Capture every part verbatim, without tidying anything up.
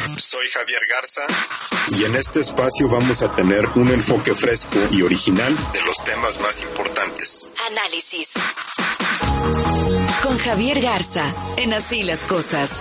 Soy Javier Garza y en este espacio vamos a tener un enfoque fresco y original de los temas más importantes. Análisis con Javier Garza en Así las Cosas.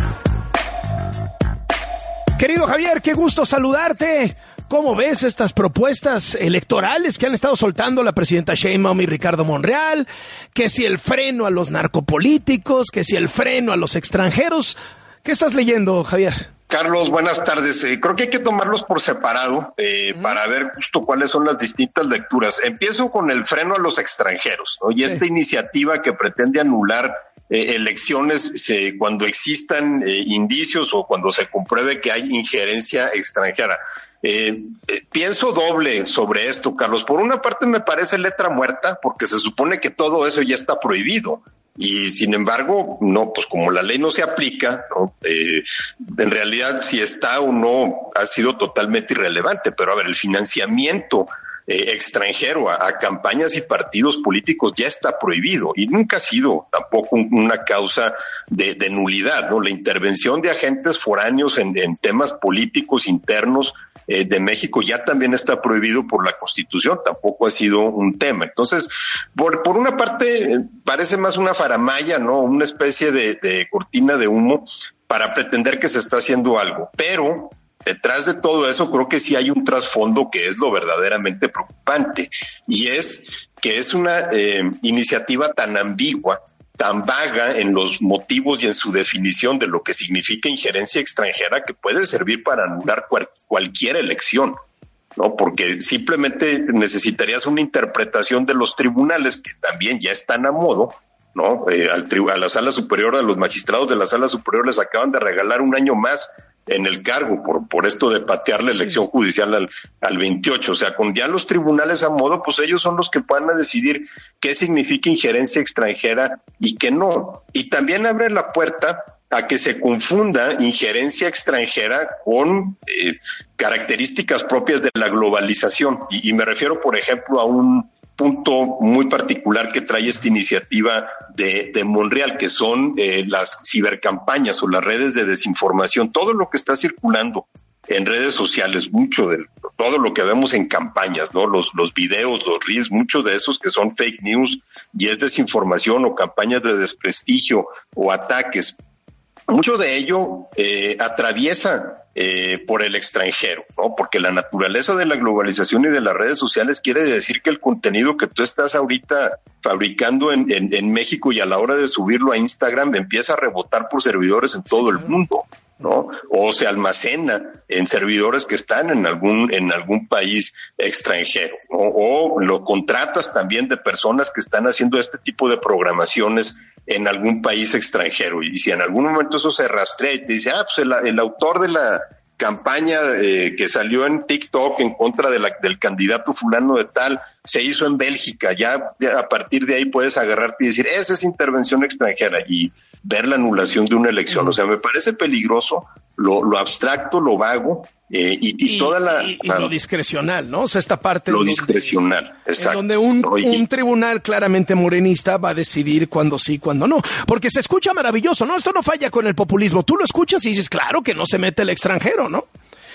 Querido Javier, qué gusto saludarte. ¿Cómo ves estas propuestas electorales que han estado soltando la presidenta Sheinbaum y Ricardo Monreal? Que si el freno a los narcopolíticos, que si el freno a los extranjeros. ¿Qué estás leyendo, Javier? Carlos, buenas tardes. Eh, creo que hay que tomarlos por separado eh, uh-huh. para ver justo cuáles son las distintas lecturas. Empiezo con el freno a los extranjeros, ¿no? Y sí. esta iniciativa que pretende anular eh, elecciones se, cuando existan eh, indicios o cuando se compruebe que hay injerencia extranjera. Eh, eh, pienso doble sobre esto, Carlos. Por una parte me parece letra muerta porque se supone que todo eso ya está prohibido. Y sin embargo, no, pues como la ley no se aplica, ¿no? Eh, en realidad si está o no ha sido totalmente irrelevante. Pero a ver, el financiamiento eh, extranjero a, a campañas y partidos políticos ya está prohibido y nunca ha sido tampoco un, una causa de, de nulidad, ¿no? La intervención de agentes foráneos en, en temas políticos internos Eh, de México ya también está prohibido por la Constitución, tampoco ha sido un tema. Entonces, por, por una parte, eh, parece más una faramalla, ¿no? Una especie de, de cortina de humo para pretender que se está haciendo algo. Pero detrás de todo eso creo que sí hay un trasfondo que es lo verdaderamente preocupante, y es que es una eh, iniciativa tan ambigua, tan vaga en los motivos y en su definición de lo que significa injerencia extranjera, que puede servir para anular cual, cualquier elección, ¿no? Porque simplemente necesitarías una interpretación de los tribunales, que también ya están a modo, ¿no? Eh, al tri- a la Sala Superior, a los magistrados de la Sala Superior les acaban de regalar un año más en el cargo por por esto de patear la elección judicial al, al veintiocho. O sea, con ya los tribunales a modo, pues ellos son los que van a decidir qué significa injerencia extranjera y qué no. Y también abre la puerta a que se confunda injerencia extranjera con eh, características propias de la globalización. Y, y me refiero, por ejemplo, a un punto muy particular que trae esta iniciativa de, de Monreal, que son eh, las cibercampañas o las redes de desinformación, todo lo que está circulando en redes sociales, mucho de todo lo que vemos en campañas, ¿no? Los, los videos, los reels, muchos de esos que son fake news y es desinformación o campañas de desprestigio o ataques. Mucho de ello eh, atraviesa eh, por el extranjero, ¿no? Porque la naturaleza de la globalización y de las redes sociales quiere decir que el contenido que tú estás ahorita fabricando en, en, en México y a la hora de subirlo a Instagram empieza a rebotar por servidores en todo el mundo, ¿no? O se almacena en servidores que están en algún en algún país extranjero, ¿no? O lo contratas también de personas que están haciendo este tipo de programaciones en algún país extranjero. Y si en algún momento eso se rastrea y te dice, ah, pues el, el autor de la campaña eh, que salió en TikTok en contra de la, del candidato fulano de tal, se hizo en Bélgica, ya, ya a partir de ahí puedes agarrarte y decir, esa es intervención extranjera y ver la anulación de una elección. O sea, me parece peligroso lo, lo abstracto, lo vago eh, y, y, y toda la... Y, y lo discrecional, ¿no? O sea, esta parte... Lo donde, discrecional, exacto. En donde un, ¿no? y, un tribunal claramente morenista va a decidir cuándo sí, cuándo no. Porque se escucha maravilloso, ¿no? Esto no falla con el populismo. Tú lo escuchas y dices, claro que no se mete el extranjero, ¿no?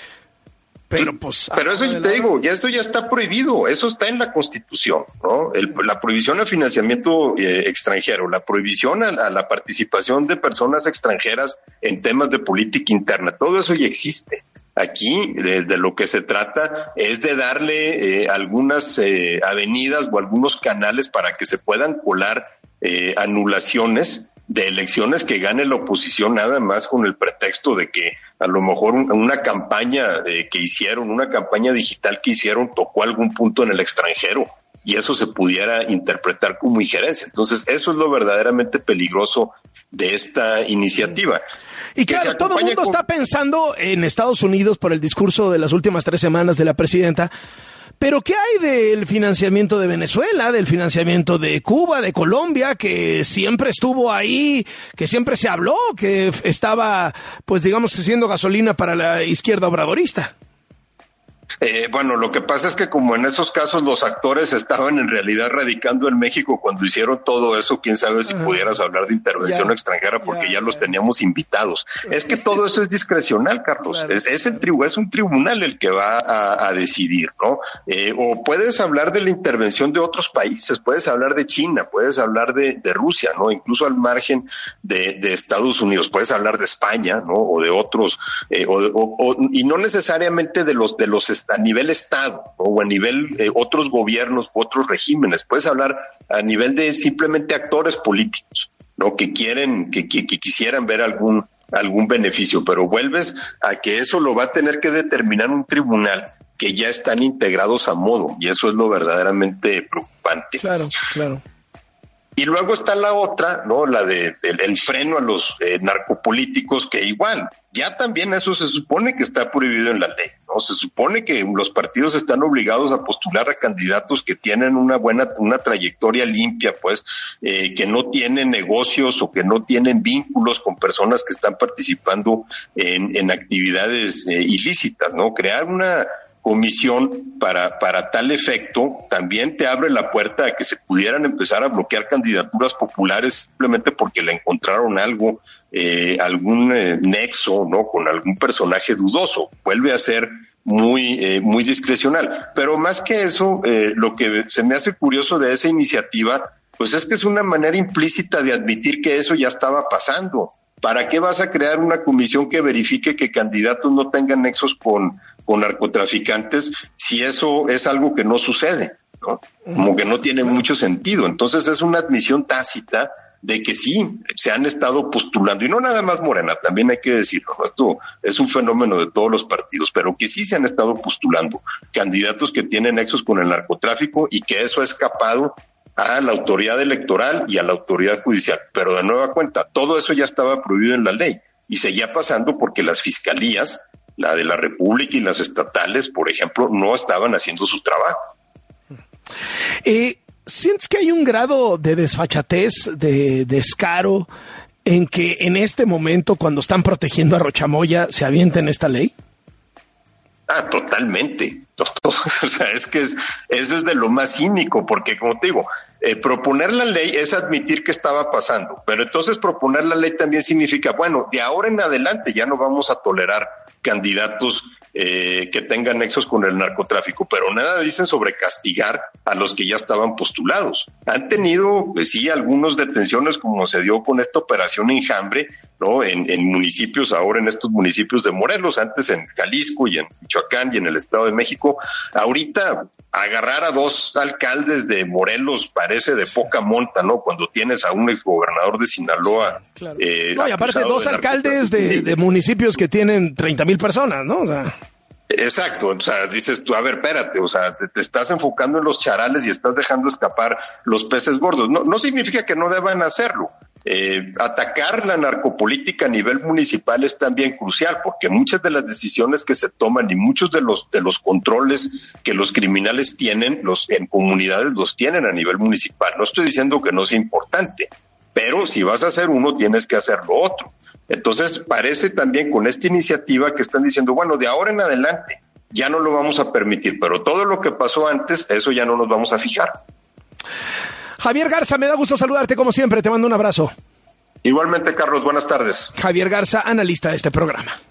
Pero pues... Pero eso sí te digo, ya esto ya está prohibido, eso está en la Constitución, ¿no? El, la prohibición al financiamiento eh, extranjero, la prohibición a, a la participación de personas extranjeras en temas de política interna, todo eso ya existe. Aquí de, de lo que se trata es de darle eh, algunas eh, avenidas o algunos canales para que se puedan colar eh, anulaciones de elecciones que gane la oposición nada más con el pretexto de que a lo mejor un, una campaña eh, que hicieron, una campaña digital que hicieron tocó algún punto en el extranjero y eso se pudiera interpretar como injerencia. Entonces eso es lo verdaderamente peligroso de esta iniciativa. Y claro, todo el mundo con... está pensando en Estados Unidos por el discurso de las últimas tres semanas de la presidenta. Pero ¿qué hay del financiamiento de Venezuela, del financiamiento de Cuba, de Colombia, que siempre estuvo ahí, que siempre se habló, que estaba, pues digamos, siendo gasolina para la izquierda obradorista? Eh, bueno, lo que pasa es que como en esos casos los actores estaban en realidad radicando en México cuando hicieron todo eso, quién sabe si uh-huh. pudieras hablar de intervención ya, extranjera porque ya, ya los ya. teníamos invitados. Es que todo eso es discrecional, Carlos. Claro, es, es, el tri- es un tribunal el que va a, a decidir, ¿no? Eh, o puedes hablar de la intervención de otros países, puedes hablar de China, puedes hablar de, de Rusia, ¿no? Incluso al margen de, de Estados Unidos, puedes hablar de España, ¿no? O de otros, eh, o, de, o, o y no necesariamente de los de los a nivel Estado, ¿no? O a nivel eh, otros gobiernos, otros regímenes. Puedes hablar a nivel de simplemente actores políticos, ¿no? Que quieren, que, que, que quisieran ver algún algún beneficio, pero vuelves a que eso lo va a tener que determinar un tribunal que ya están integrados a modo, y eso es lo verdaderamente preocupante. Claro, claro. Y luego está la otra, ¿no? La de el, el freno a los eh, narcopolíticos, que igual, ya también eso se supone que está prohibido en la ley, ¿no? Se supone que los partidos están obligados a postular a candidatos que tienen una buena, una trayectoria limpia, pues, eh, que no tienen negocios o que no tienen vínculos con personas que están participando en, en actividades eh, ilícitas, ¿no? Crear una comisión para, para tal efecto también te abre la puerta a que se pudieran empezar a bloquear candidaturas populares simplemente porque le encontraron algo, eh, algún eh, nexo, ¿no? Con algún personaje dudoso. Vuelve a ser muy, eh, muy discrecional. Pero más que eso, eh, lo que se me hace curioso de esa iniciativa, pues es que es una manera implícita de admitir que eso ya estaba pasando. ¿Para qué vas a crear una comisión que verifique que candidatos no tengan nexos con, con narcotraficantes si eso es algo que no sucede, ¿no? Como que no tiene mucho sentido. Entonces es una admisión tácita de que sí, se han estado postulando, y no nada más Morena, también hay que decirlo, ¿no? Esto es un fenómeno de todos los partidos, pero que sí se han estado postulando candidatos que tienen nexos con el narcotráfico y que eso ha escapado a la autoridad electoral y a la autoridad judicial. Pero de nueva cuenta, todo eso ya estaba prohibido en la ley y seguía pasando porque las fiscalías, la de la República y las estatales, por ejemplo, no estaban haciendo su trabajo. Eh, ¿Sientes que hay un grado de desfachatez, de descaro, en que en este momento, cuando están protegiendo a Rochamoya, se avienten esta ley? Ah, totalmente. O sea, es que es, eso es de lo más cínico, porque como te digo, eh, proponer la ley es admitir que estaba pasando, pero entonces proponer la ley también significa, bueno, de ahora en adelante ya no vamos a tolerar candidatos eh, que tengan nexos con el narcotráfico, pero nada dicen sobre castigar a los que ya estaban postulados. Han tenido, pues sí, algunas detenciones, como se dio con esta operación Enjambre, ¿no? En, en municipios, ahora en estos municipios de Morelos, antes en Jalisco y en Michoacán y en el Estado de México. Ahorita agarrar a dos alcaldes de Morelos parece de poca monta, ¿no? Cuando tienes a un exgobernador de Sinaloa. Claro. Eh, no, y aparte dos de alcaldes de, de municipios que tienen treinta mil personas, ¿no? O sea... Exacto, o sea, dices tú, a ver, espérate, o sea, te, te estás enfocando en los charales y estás dejando escapar los peces gordos. No, no significa que no deban hacerlo. Eh, atacar la narcopolítica a nivel municipal es también crucial, porque muchas de las decisiones que se toman y muchos de los de los controles que los criminales tienen, los en comunidades los tienen a nivel municipal. No estoy diciendo que no sea importante, pero si vas a hacer uno, tienes que hacer lo otro. Entonces, parece también con esta iniciativa que están diciendo, bueno, de ahora en adelante ya no lo vamos a permitir, pero todo lo que pasó antes, eso ya no nos vamos a fijar. Javier Garza, me da gusto saludarte como siempre, te mando un abrazo. Igualmente, Carlos, buenas tardes. Javier Garza, analista de este programa.